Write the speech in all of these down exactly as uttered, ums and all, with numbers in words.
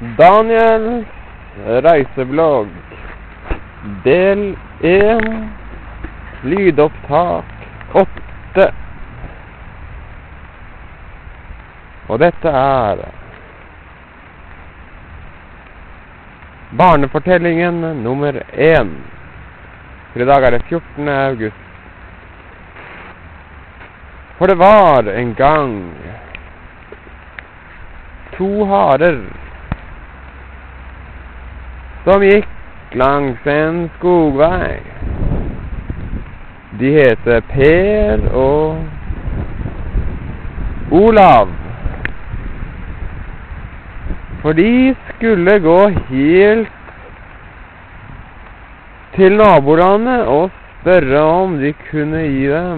Daniels reiseblogg, del en, lydopptak åtte. Og dette er barnefortellingen nummer én. For i dag er det fjortende august. For det var en gang to harer som gikk langs en skogvei. De heter Per og Olav. For de skulle gå helt til nabolandet og spørre om de kunne gi dem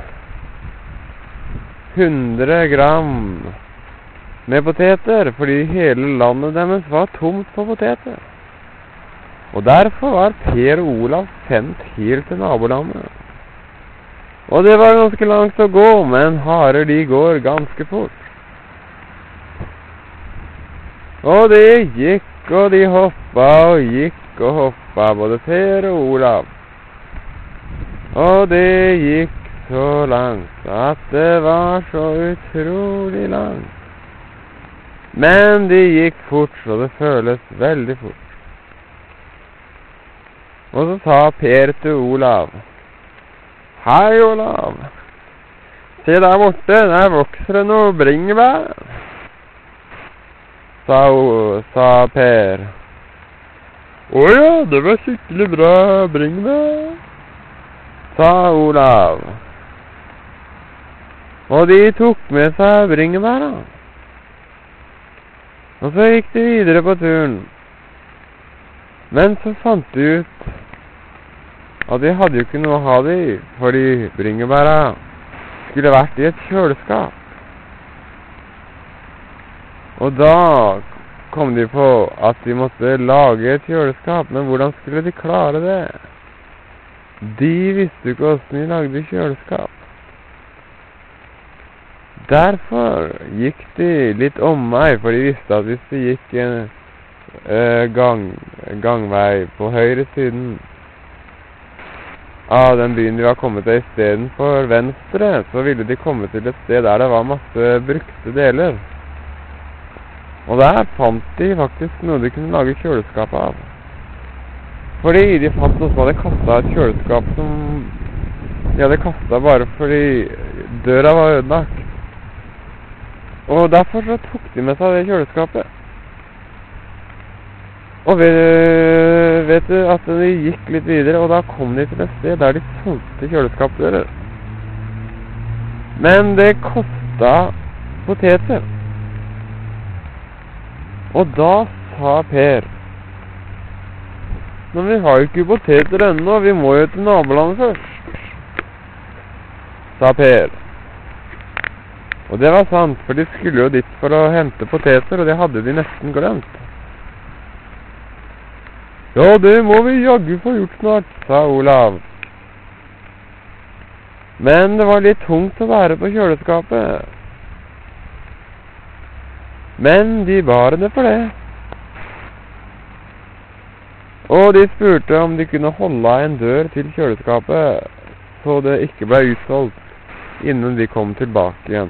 hundre gram med poteter, fordi hele landet deres var tomt på poteter. Og derfor var Per og Olav sendt helt til nabolandet. Og det var ganske langt å gå, men harer de går ganske fort. Og de gikk og de hoppa og gikk og hoppa, både Per og Olav. Og det gikk så langt at det var så utrolig langt. Men de gikk fort, så det føles veldig fort. Og så sa Per til Olav: «Hei, Olav. Se der borte, der vokser det noe bringebær», sa, sa Per. «Å ja, det var skikkelig bra bringebær», sa Olav. Og de tok med seg bringebæra. Og så gikk de videre på turen. Men så fant de ut at de hadde jo ikke noe å ha de, fordi bringebæra skulle vært i et kjøleskap. Og da kom de på at de måtte lage et kjøleskap, men hvordan skulle de klare det? De visste jo ikke hvordan de lagde kjøleskap. Derfor gikk de litt omvei, for de visste at hvis de gikk en eh, gang, gangvei på høyre siden av den byen de var kommet til, i stedet for venstre, så ville de komme til et sted der det var masse brukte deler. Og der fant de faktisk noe de kunne lage kjøleskap av. Fordi de fant noe som hadde kastet et kjøleskap som de hadde kastet bare fordi døra var ødelagt. Og derfor så tok de med seg det kjøleskapet. Og vet, vet du at de gikk litt videre, og da kom de til et sted der de solgte kjøleskapdører. Men det kostet poteter. Og da sa Per: «Men vi har jo ikke poteter ennå, vi må jo til nabolandet først», sa Per. Og det var sant, for de skulle jo dit for å hente poteter, og det hadde de nesten glemt. «Ja, det må vi jaggu få gjort snart», sa Olav. Men det var litt tungt å være på kjøleskapet. Men de bar det for det. Og de spurte om de kunne holde en dør til kjøleskapet, så det ikke ble utsolgt innen de kom tilbake igjen.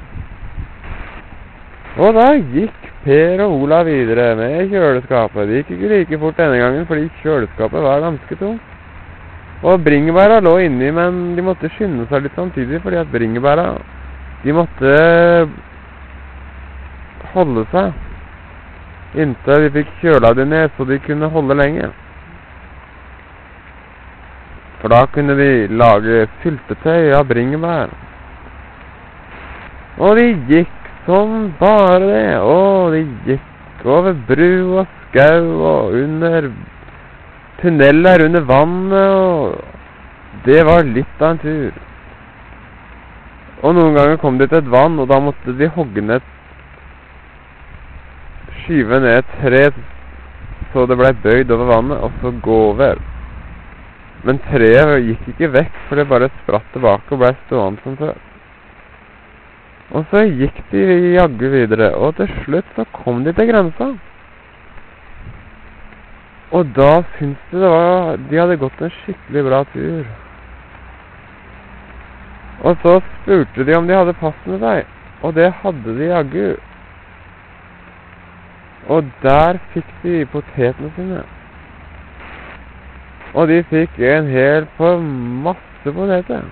Og da gikk Per og Olav videre med kjøleskapet. Det gikk ikke like fort denne gangen, fordi kjøleskapet var ganske tungt. Og bringebæra lå inni, men de måtte skynde seg litt samtidig, fordi at bringebæra, de måtte holde seg inntil de fikk kjøla det ned, så de kunne holde lenge. For da kunne de lage syltetøy av bringebær. Og de gikk som bare det, og de gikk over bru og skau og under tunneler under vannet, og det var litt av en tur. Og noen ganger kom de til et vann, og da måtte de hogge ned, skyve ned et tre, så det ble bøyd over vannet, og så gå over. Men treet gikk ikke vekk, for det bare spratt tilbake og ble stående som før. Og så gikk de jaggu videre, og til slutt så kom de til grensa. Og da syntes de det var, de hadde gått en skikkelig bra tur. Og så spurte de om de hadde pass med seg, og det hadde de jaggu. Og der fikk de potetene sine. Og de fikk en hel på masse poteter.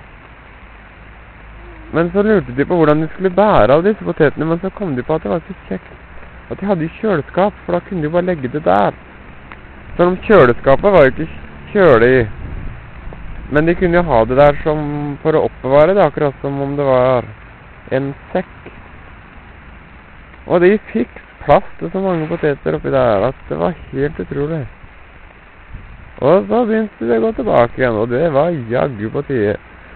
Men så lurte de på hvordan de skulle bære av disse potetene, men så kom de på at det var så kjekt at de hadde i kjøleskap, for da kunne de bare legge det der. Selv om kjøleskapet var jo ikke kjøle i, men de kunne jo ha det der som for å oppbevare det, akkurat som om det var en sekk. Og de fikk plass til så mange poteter oppi der, at det var helt utrolig. Og så begynte de å gå tilbake igjen, og det var jaggu på tide.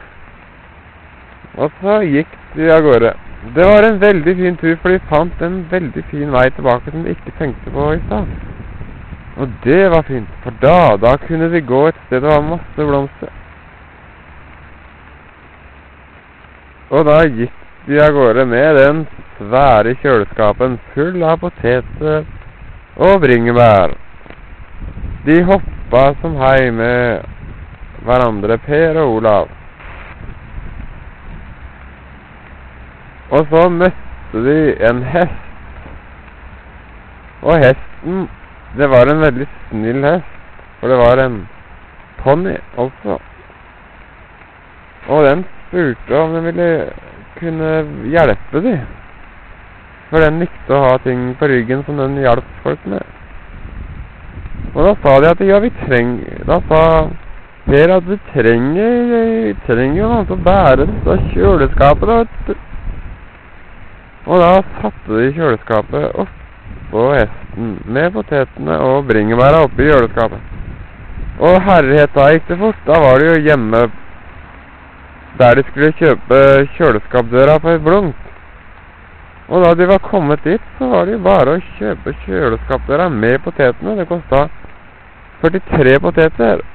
Og så gikk de av gårde. Det var en veldig fin tur, for de fant en veldig fin vei tilbake som de ikke tenkte på i stad. Og det var fint, for da, da kunne de gå et sted det var masse blomster. Og da gikk de av gårde med den svære kjøleskapen full av poteter og bringebær. De hoppa som hei med hverandre, Per og Olav. Og så møtte de en hest. Og hesten, det var en veldig snill hest, for det var en ponni også. Og den spurte om den ville kunne hjelpe dem. For den likte å ha ting på ryggen som den hjalp folk med. Og da sa de at ja, vi trenger, da sa Per at vi trenger, trenger jo noe til å bære disse kjøleskapet da, vet du. Og da satte de kjøleskapet opp på hesten med potetene og bringebæra oppe i kjøleskapet. Og herlighet, da gikk det fort. Da var det jo hjemme der de skulle kjøpe kjøleskapdøra for et blunk. Og da de var kommet dit, så var det jo bare å kjøpe kjøleskapdøra med potetene. Det kostet førtitre poteter.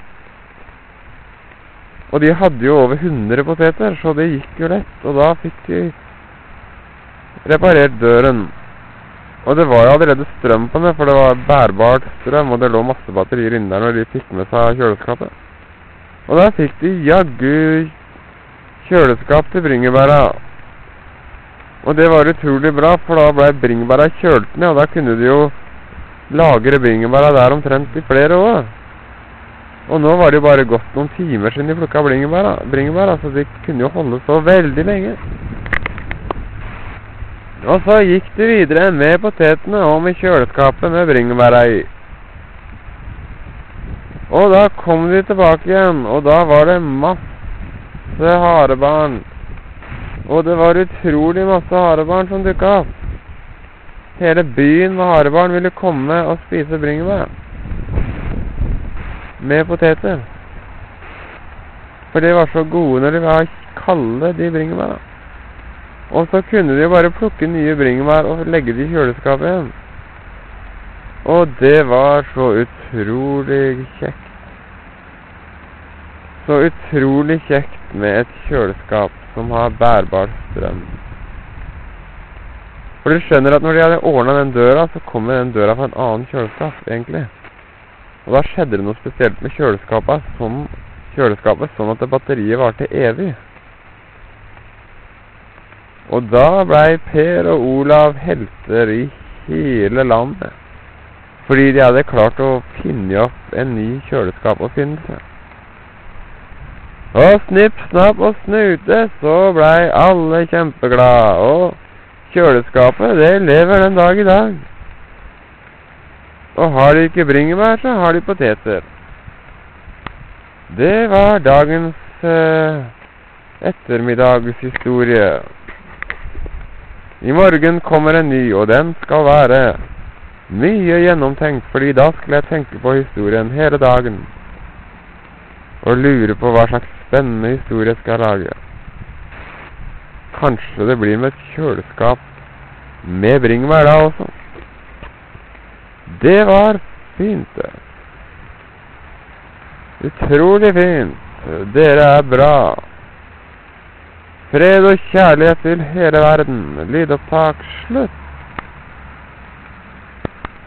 Og de hadde jo over hundre poteter, så det gikk jo lett. Og da fikk de reparert døren. Og det var jo allerede strøm på den, for det var bærbart strøm, og det lå masse batterier inne der når de fikk med seg kjøleskapet. Og da fikk de jaggu kjøleskap til bringebæra. Og det var utrolig bra, for da ble bringebæra kjølt ned, og da kunne de jo lagre bringebæra der omtrent i flere år. Og nå var det jo bare gått noen timer siden de plukket bringebæra, bringebæra, så de kunne jo holde så veldig lenge. Og så gikk de videre med potetene og med kjøleskapet med bringebæra i. Og da kom de tilbake igjen, og da var det masse harebarn. Og det var utrolig masse harebarn som dukket opp. Hele byen med harebarn ville komme og spise bringebær med poteter. For de var så gode når de var kalde, de bringebæra. Og så kunne de bare plukke nye bringebær og legge de i kjøleskapet igjen. Og det var så utrolig kjekt. Så utrolig kjekt med et kjøleskap som har bærbar strøm. For du skjønner at når de hadde ordnet den døra, så kom den døra fra en annen kjøleskap, egentlig. Og da skjedde det noe spesielt med kjøleskapet, sånn, kjøleskapet, sånn at det batteriet var til evig. Og da ble Per og Olav helter i hele landet, fordi de hadde klart å finne opp en ny kjøleskap-oppfinnelse. Og snipp, snapp og snute, så ble alle kjempeglade, og kjøleskapet, det lever den dag i dag. Og har de ikke bringebær, så har de poteter. Det var dagens eh, ettermiddagshistorie. I morgen kommer en ny, og den skal være mye gjennomtenkt, fordi da skal jeg tenke på historien hele dagen, og lure på hva slags spennende historie skal jeg lage. Kanskje det blir med et kjøleskap med bringebær da også. Det var fint det. Utrolig fint. Dere er bra. Fred og kjærlighet til hele verden. Lydopptak slutt.